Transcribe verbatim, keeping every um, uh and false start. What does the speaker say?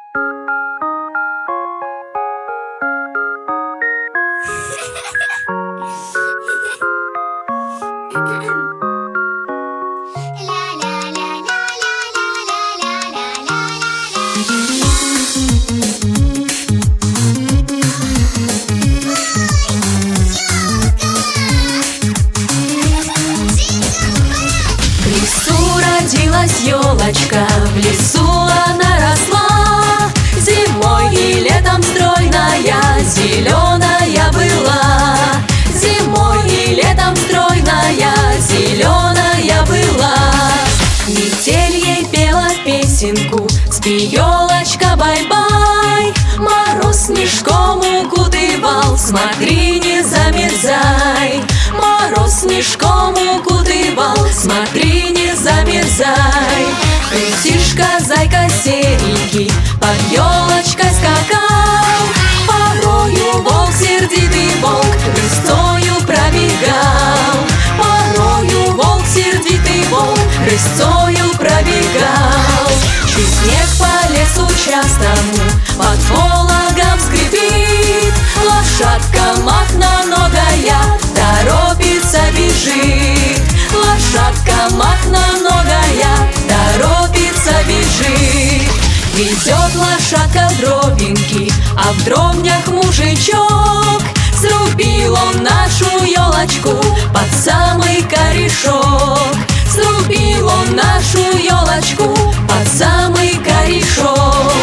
Родилась елочка, в лесу она росла, зимой и летом стройная, зеленая была. Зимой и летом стройная, зеленая была. Метель ей пела песенку: спи, елочка, бай-бай. Мороз снежком укутывал, смотри, не замерзай. Мороз снежком укутывал, смотри, не замерзай. Крысишка, зайка, серенький под елочкой скакал. Порою волк, сердитый волк, рысцою пробегал. Порою волк, сердитый волк, рысцою пробегал. Чуть снег по лесу частому под пологом скрипит, лошадка махноногая торопится, бежит. Лошадка махноногая торопится, бежит. Ведет лошадка дровинки, а в дровнях мужичок. Срубил он нашу елочку под самый корешок. Срубил он нашу елочку под самый корешок.